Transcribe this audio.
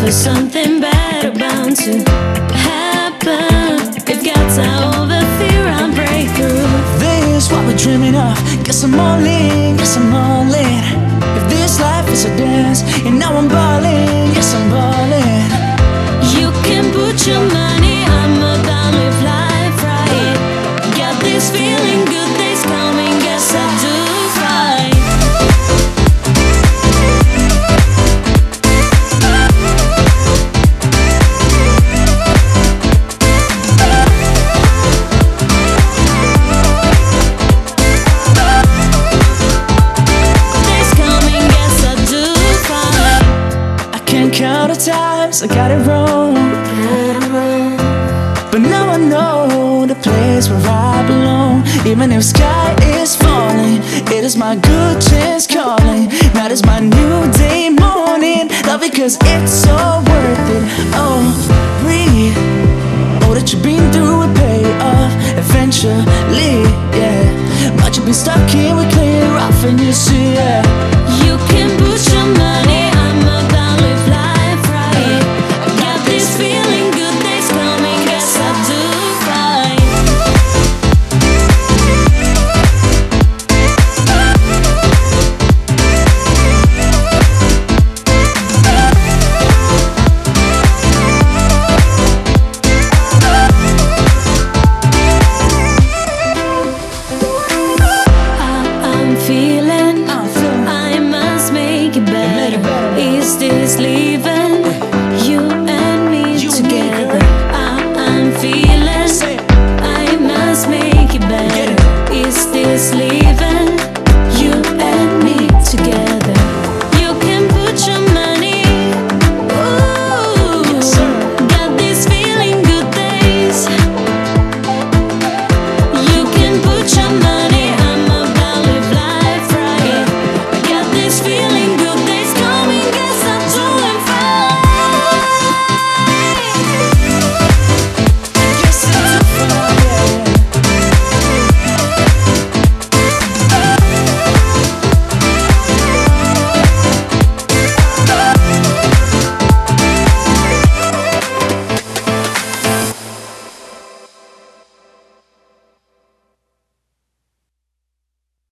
Something better bound to happen. If God's over fear and breakthrough. This is what we're dreaming of. Guess I'm all in, guess I'm all in. If this life is a dance, and now I'm balling, yes I'm balling. You can put your money, I'm about to live life right. Got this feeling, good days coming, guess I do fine. Count of times I got it wrong, but now I know the place where I belong. Even if sky is falling, it is my good chance calling. Night is my new day morning. Love it cause it's so worth it. Oh, breathe. All that you've been through will pay off eventually, yeah. But you've been stuck here, we clear off and you see, yeah. You can put your money,